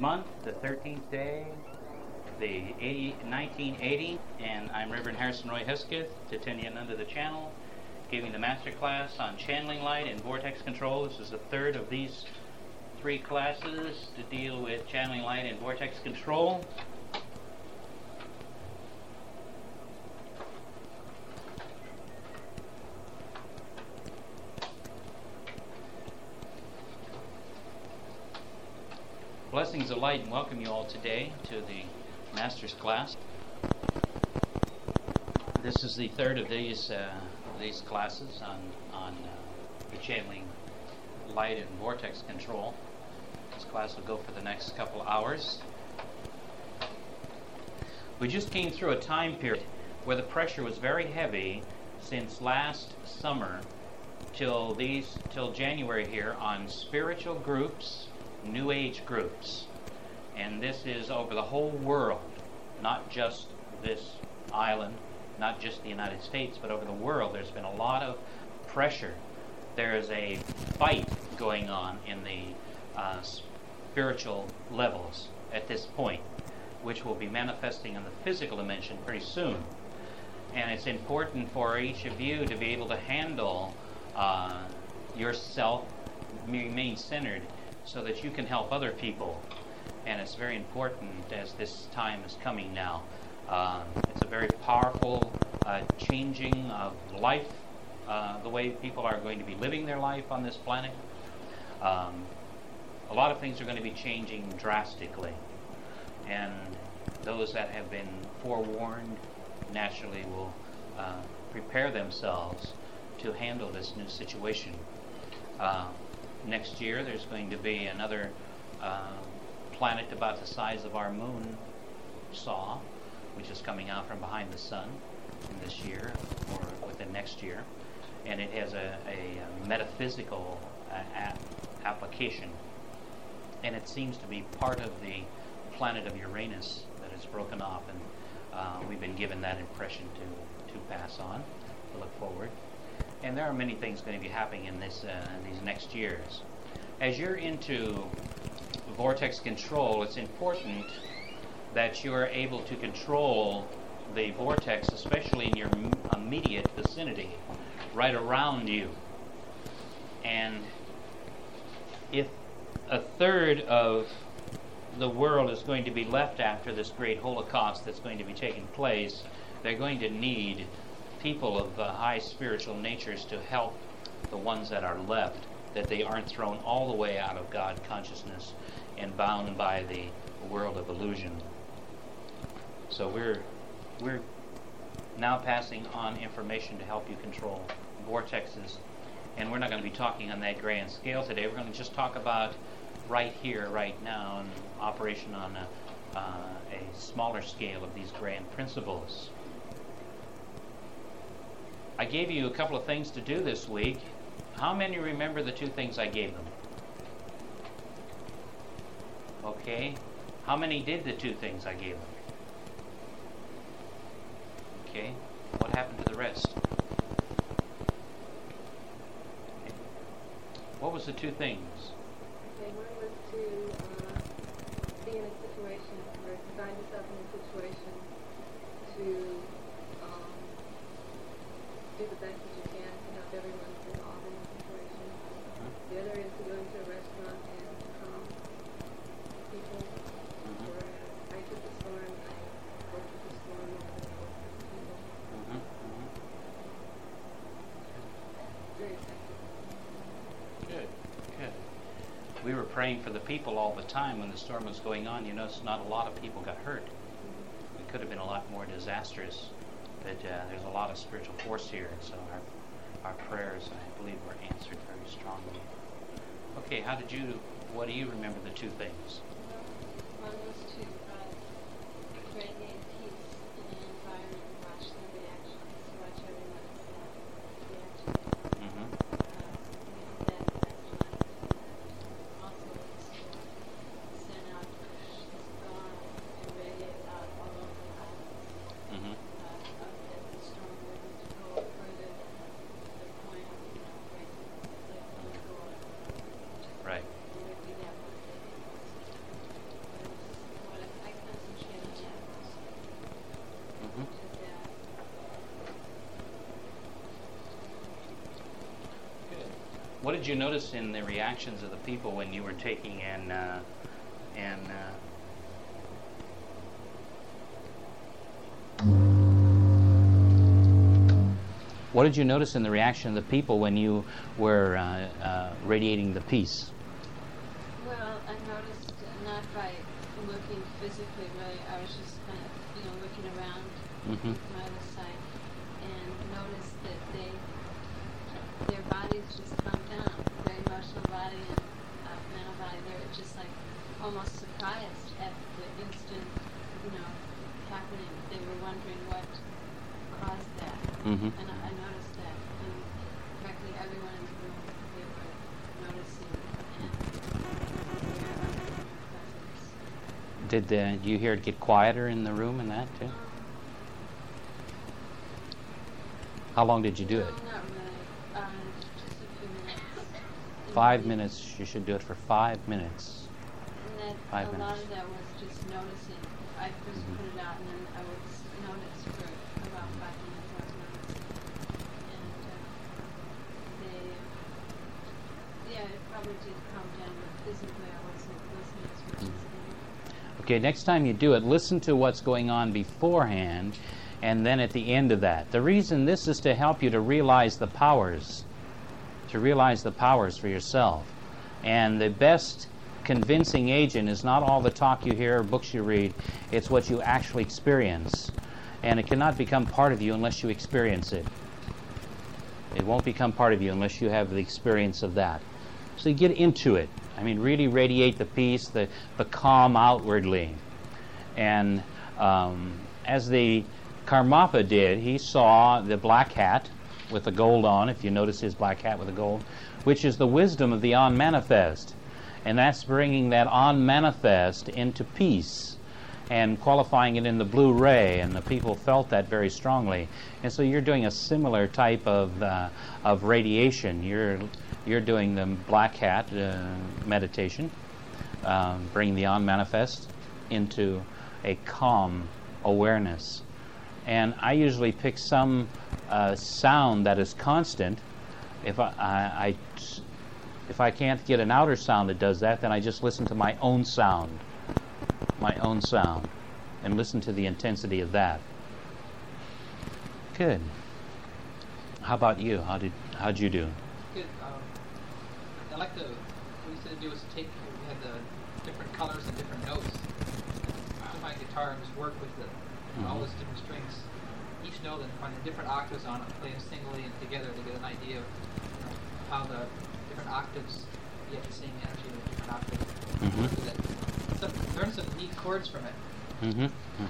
month, the 13th day, the 1980, and I'm Reverend Harrison Roy Hesketh, Titinian under the channel, giving the master class on channeling light and vortex control. This is the third of these three classes to deal with channeling light and vortex control. Blessings of light and welcome you all today to the Master's class. This is the third of these classes on the channeling light and vortex control. This class will go for the next couple hours. We just came through a time period where the pressure was very heavy since last summer till January here on spiritual groups, New Age groups, and this is over the whole world, not just this island, not just the United States, but over the world. There's been a lot of pressure. There is a fight going on in the spiritual levels at this point, which will be manifesting in the physical dimension pretty soon. And it's important for each of you to be able to handle yourself, remain centered, so that you can help other people. And it's very important as this time is coming now. It's a very powerful changing of life, the way people are going to be living their life on this planet. A lot of things are going to be changing drastically. And those that have been forewarned naturally will prepare themselves to handle this new situation. Next year, there's going to be another planet about the size of our moon, Saw, which is coming out from behind the sun in this year or within next year, and it has a metaphysical application, and it seems to be part of the planet of Uranus that is broken off, and we've been given that impression to pass on, to look forward. And there are many things going to be happening in these next years. As you're into vortex control, it's important that you are able to control the vortex, especially in your immediate vicinity, right around you. And if a third of the world is going to be left after this great Holocaust that's going to be taking place, they're going to need people of high spiritual natures to help the ones that are left, that they aren't thrown all the way out of God consciousness and bound by the world of illusion. So we're now passing on information to help you control vortexes, and we're not going to be talking on that grand scale today. We're going to just talk about right here, right now, and operation on a smaller scale of these grand principles. I gave you a couple of things to do this week. How many remember the two things I gave them? Okay. How many did the two things I gave them? Okay. What happened to the rest? Okay. What was the two things? Okay, one was to be in a situation, or find yourself in a situation to do the best that you can to help everyone involved in the situation. The other is to go into a restaurant and calm people. Whereas I took the storm, I worked with the storm and I worked with the people. Very effective. Good, good. We were praying for the people all the time when the storm was going on. You notice not a lot of people got hurt. It could have been a lot more disastrous. But there's a lot of spiritual force here, and so our prayers, I believe, were answered very strongly. Okay, what do you remember the two things? One was to radiate peace in an environment and watch the reactions, watch everyone's reaction. Mm-hmm. That also is to send out the storm and radiate out all over the island. Mm-hmm. The storm wouldn't go further than the point of, breaking the door. Right. It would be that one. did you notice in the reactions of the people when you were taking what did you notice in the reaction of the people when you were radiating the peace? Well, I noticed not by looking physically, really. I was just kind of, looking around my other side, and noticed that their bodies just calmed down. Their emotional body and mental body, they were just like almost surprised at the instant, happening. They were wondering what caused that, and I noticed that. And practically everyone in the room, they were noticing and aware of their presence. Did you hear it get quieter in the room and that too? How long did you do No, it? not really. Just a few minutes. 5 minutes. You should do it for 5 minutes. And that 5 a lot minutes. of that was just noticing. I first put it out, and then I would notice for about 5 minutes. I was noticing, and it probably did calm down, but physically I wasn't listening as much as they. Okay, next time you do it, listen to what's going on beforehand and then at the end of that. The reason this is to help you to realize the powers, for yourself. And the best convincing agent is not all the talk you hear or books you read, it's what you actually experience. And it cannot become part of you unless you experience it. It won't become part of you unless you have the experience of that. So you get into it. I mean, really radiate the peace, the calm outwardly. And as the Karmapa did, he saw the black hat with the gold on, if you notice his black hat with the gold, which is the wisdom of the on-manifest. And that's bringing that on-manifest into peace and qualifying it in the blue ray, and the people felt that very strongly. And so you're doing a similar type of radiation. You're doing the black hat meditation, bringing the on-manifest into a calm awareness. And I usually pick some sound that is constant. If I can't get an outer sound that does that, then I just listen to my own sound, and listen to the intensity of that. Good. How about you? How'd you do? Good. I like what we used to do was take, we had the different colors and different notes. On my guitar and just work with all those different strings, each note, and find the different octaves on it, play them singly and together to get an idea of how the different octaves get the same energy with different octaves. Learn some neat chords from it. And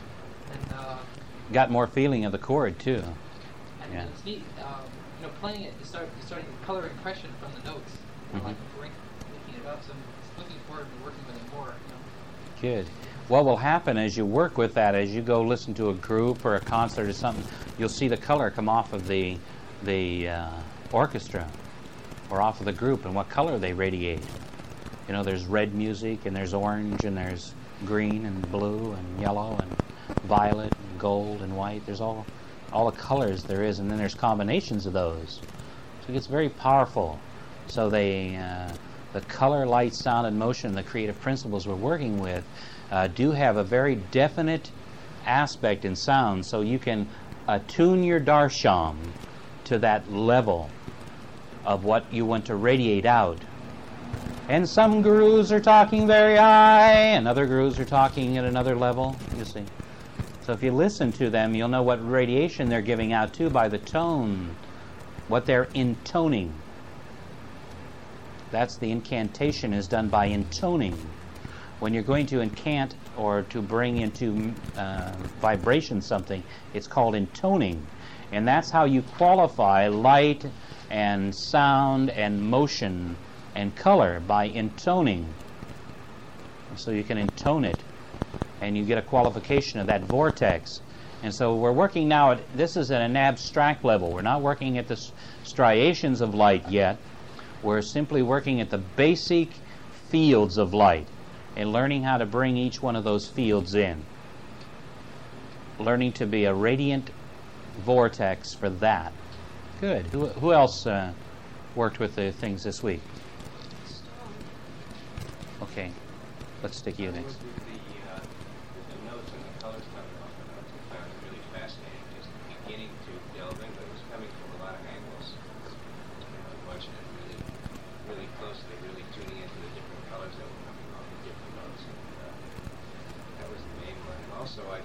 got more feeling of the chord too. And it's neat, playing it, you're starting to color impression from the notes, like making it up. So I'm looking forward to working with it more. Good. What will happen as you work with that, as you go listen to a group or a concert or something, you'll see the color come off of the orchestra or off of the group, and what color they radiate. There's red music, and there's orange, and there's green and blue and yellow and violet and gold and white. There's all the colors there is, and then there's combinations of those. So it gets very powerful. So the color, light, sound, and motion, the creative principles we're working with, do have a very definite aspect in sound, so you can attune your darshan to that level of what you want to radiate out. And some gurus are talking very high, and other gurus are talking at another level, you see. So if you listen to them, you'll know what radiation they're giving out too by the tone, what they're intoning. That's the incantation is done by intoning. When you're going to incant or to bring into vibration something, it's called intoning. And that's how you qualify light and sound and motion and color, by intoning. And so you can intone it, and you get a qualification of that vortex. And so we're working now this is at an abstract level. We're not working at the striations of light yet. We're simply working at the basic fields of light and learning how to bring each one of those fields in. Learning to be a radiant vortex for that. Good. Who else worked with the things this week? Storm. Okay, let's stick you next. The notes and the colors coming off the notes, I found it really fascinating. Just beginning to delve into it. It was coming from a lot of angles. Watching it really closely, really tuning into the different colors that were coming off the different notes. And that was the main one. And also, I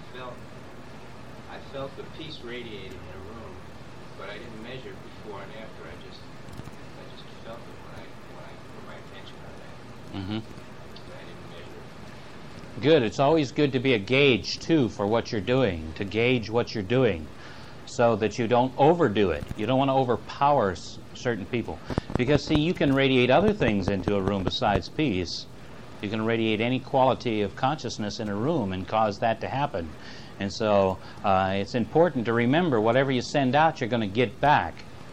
felt the peace radiating in a room, but I didn't measure it before and after. I just felt it when I put my attention on that. Mm-hmm. I didn't measure it. Good. It's always good to be a gauge, too, for what you're doing, to gauge what you're doing so that you don't overdo it. You don't want to overpower certain people. Because, see, you can radiate other things into a room besides peace. You can radiate any quality of consciousness in a room and cause that to happen. And so it's important to remember whatever you send out, you're going to get back.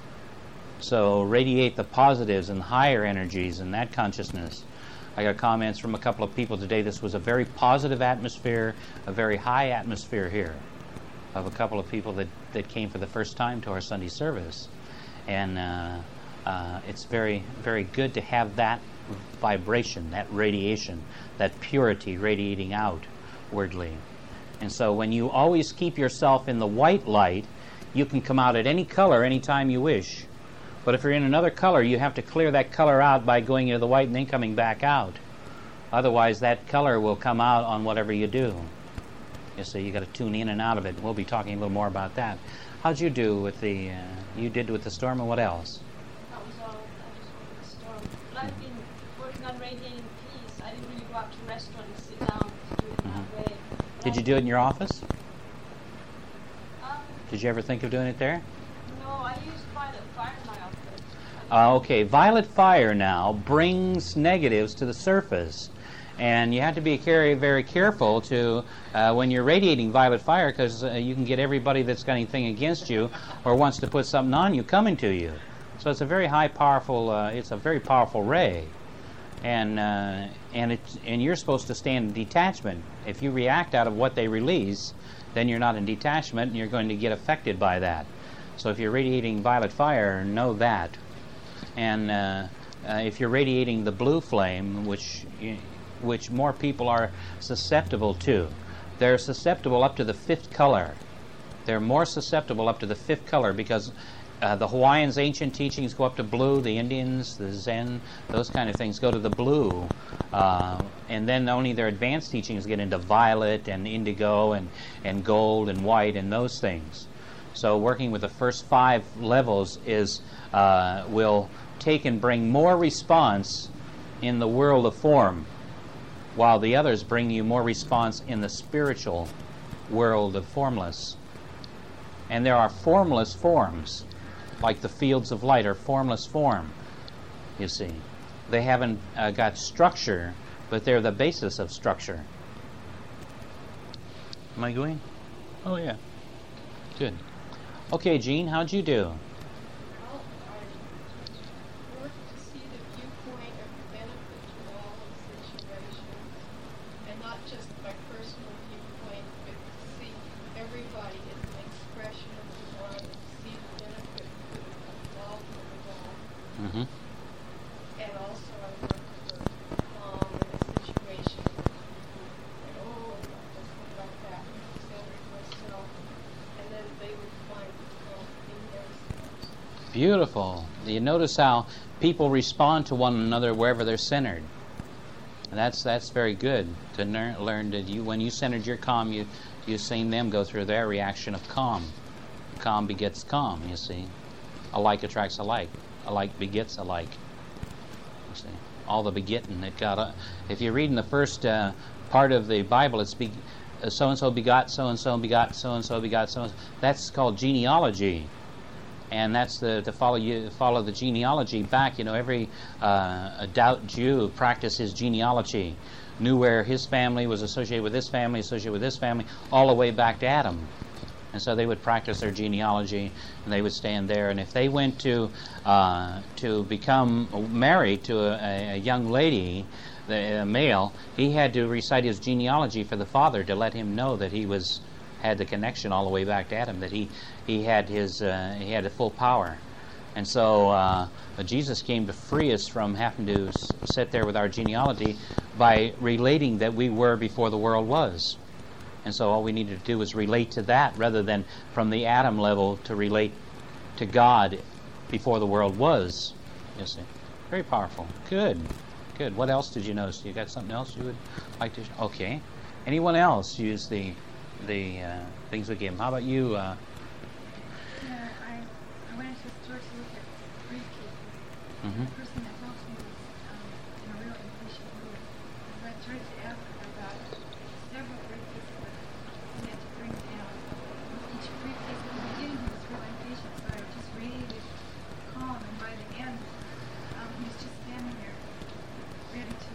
So radiate the positives and higher energies and that consciousness. I got comments from a couple of people today. This was a very positive atmosphere, a very high atmosphere here, of a couple of people that came for the first time to our Sunday service. And it's very, very good to have that vibration, that radiation, that purity radiating outwardly. And so when you always keep yourself in the white light, you can come out at any color anytime you wish. But if you're in another color, you have to clear that color out by going into the white and then coming back out. Otherwise, that color will come out on whatever you do. So you got to tune in and out of it. We'll be talking a little more about that. How'd you do with the? You did with the storm, and what else? That was all. I just wanted the storm. But I've been working on radiating peace. I didn't really go out to a restaurant and sit down to do it that way. But Did you do it in your office? Um, Did you ever think of doing it there? no, I used violet fire in my office. Okay, violet fire now brings negatives to the surface. And you have to be very careful to when you're radiating violet fire, because you can get everybody that's got anything against you or wants to put something on you coming to you. So it's a very it's a very powerful ray. And you're supposed to stand in detachment. If you react out of what they release, then you're not in detachment, and you're going to get affected by that. So if you're radiating violet fire, know that. And if you're radiating the blue flame, which more people are susceptible to, they're susceptible up to the 5th color. They're more susceptible up to the 5th color because the Hawaiians' ancient teachings go up to blue. The Indians, the Zen, those kind of things go to the blue. And then only their advanced teachings get into violet and indigo and gold and white and those things. So working with the first 5 levels will take and bring more response in the world of form, while the others bring you more response in the spiritual world of formless. And there are formless forms, like the fields of light are formless form, you see. They haven't got structure, but they're the basis of structure. Am I going? Oh, yeah. Good. Okay, Jean, how'd you do? Well, I worked to see the viewpoint of the benefit to all of situations, and not just my personal viewpoint, but to see everybody as an expression of the one, and see the benefit to involvement of all. Mm-hmm. And also I worked for calm in a situation and just like that, centered myself, and then they would find calm in themselves. Beautiful. You notice how people respond to one another wherever they're centered. And that's very good to learn that when you centered your calm, you've seen them go through their reaction of calm. Calm begets calm, you see. Alike attracts alike. Alike begets alike. You see. All the begetting that got... if you read in the first part of the Bible, it's so-and-so begot, so-and-so begot, so-and-so begot, so-and-so. That's called genealogy. And that's to follow the genealogy back. You know, every devout Jew practiced his genealogy, knew where his family was associated with this family, all the way back to Adam. And so they would practice their genealogy, and they would stand there. And if they went to become married to a young lady, a male, he had to recite his genealogy for the father to let him know that he had the connection all the way back to Adam, that he had the full power. And so Jesus came to free us from having to sit there with our genealogy by relating that we were before the world was. And so all we needed to do was relate to that rather than from the Adam level to relate to God before the world was. You see. Very powerful. Good. Good. What else did you notice? You got something else you would like to... Okay. Anyone else use the things we gave them? How about you? Yeah, I went into the store to look at briefcases. Mhm. The person that helped me was in a real impatient mood. So I tried to ask her about several briefcases that he had to bring down. Each briefcase at the beginning he was real impatient, so I just radiated calm, and by the end he was just standing there ready to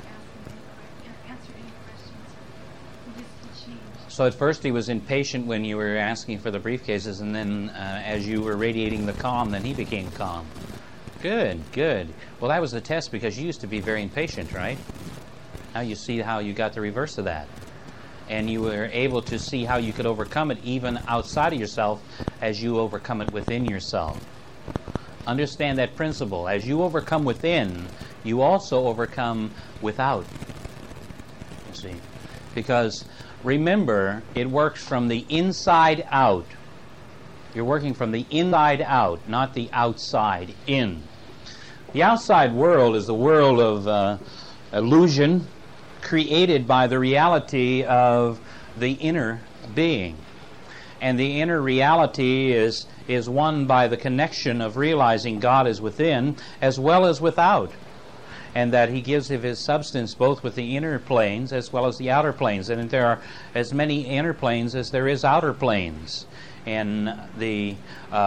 answer any questions. He changed. So at first he was impatient when you were asking for the briefcases, and then as you were radiating the calm, then he became calm. Good, good. Well, that was the test because you used to be very impatient, right? Now you see how you got the reverse of that. And you were able to see how you could overcome it even outside of yourself as you overcome it within yourself. Understand that principle. As you overcome within, you also overcome without. You see? Because remember, it works from the inside out. You're working from the inside out, not the outside in. The outside world is the world of illusion created by the reality of the inner being. And the inner reality is won by the connection of realizing God is within as well as without. And that He gives of His substance both with the inner planes as well as the outer planes. And there are as many inner planes as there is outer planes. And the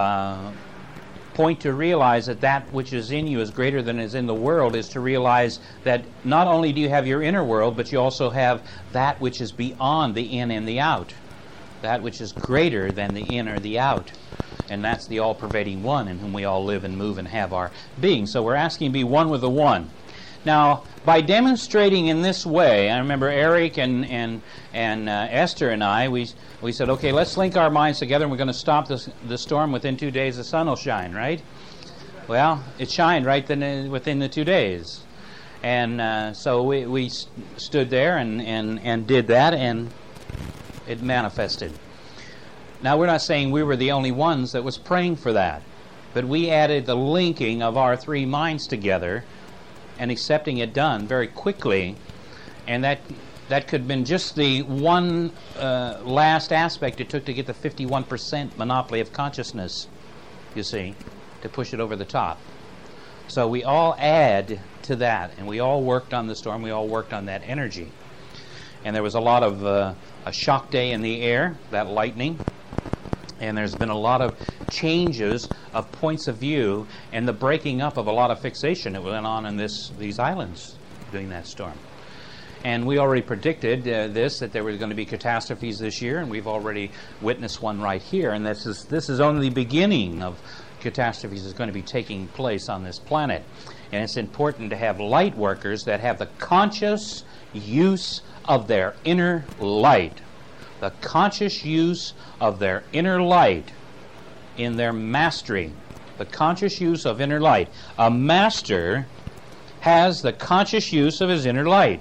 point to realize that that which is in you is greater than is in the world is to realize that not only do you have your inner world, but you also have that which is beyond the in and the out. That which is greater than the in or the out. And that's the all-pervading one in whom we all live and move and have our being. So we're asking to be one with the one. Now, by demonstrating in this way, I remember Eric and Esther and I, we said, okay, let's link our minds together and we're going to stop the storm. Within 2 days the sun will shine, right? Well, it shined right then within the 2 days. And so we stood there and did that, and it manifested. Now, we're not saying we were the only ones that was praying for that, but we added the linking of our three minds together and accepting it done very quickly, and that could have been just the one last aspect it took to get the 51% monopoly of consciousness, you see, to push it over the top. So we all add to that, and we all worked on the storm, we all worked on that energy. And there was a lot of a shock day in the air, that lightning, and there's been a lot of changes of points of view and the breaking up of a lot of fixation that went on in these islands during that storm. And we already predicted that there were going to be catastrophes this year, and we've already witnessed one right here. And this is only the beginning of catastrophes that's going to be taking place on this planet. And it's important to have light workers that have the conscious use of their inner light. The conscious use of their inner light in their mastery. The conscious use of inner light. A master has the conscious use of his inner light.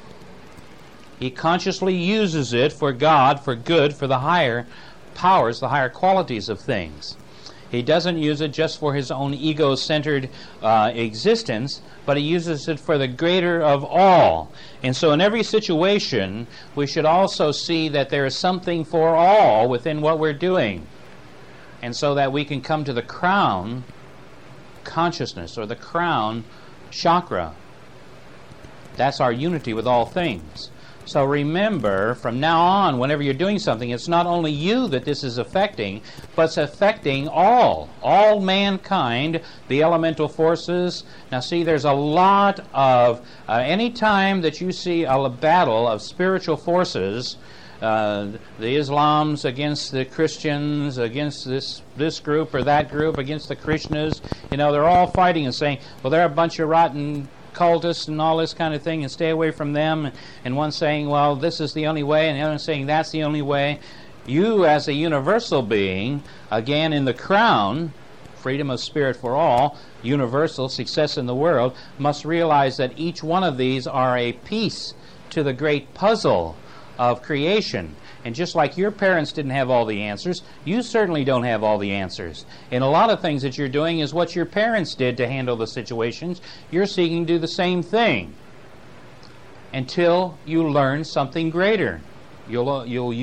He consciously uses it for God, for good, for the higher powers, the higher qualities of things. He doesn't use it just for his own ego-centered existence, but he uses it for the greater of all. And so in every situation, we should also see that there is something for all within what we're doing. And so that we can come to the crown consciousness, or the crown chakra. That's our unity with all things. So remember, from now on, whenever you're doing something, it's not only you that this is affecting, but it's affecting all mankind, the elemental forces. Now see, there's a lot of, any time that you see a battle of spiritual forces, the Islams against the Christians, against this group or that group, against the Krishnas, they're all fighting and saying, well, they're a bunch of rotten cultists and all this kind of thing, and stay away from them. And one saying, well, this is the only way, and the other saying that's the only way. You, as a universal being, again in the crown, freedom of spirit for all, universal, success in the world, must realize that each one of these are a piece to the great puzzle of creation. And just like your parents didn't have all the answers, you certainly don't have all the answers. And a lot of things that you're doing is what your parents did to handle the situations. You're seeking to do the same thing until you learn something greater. You'll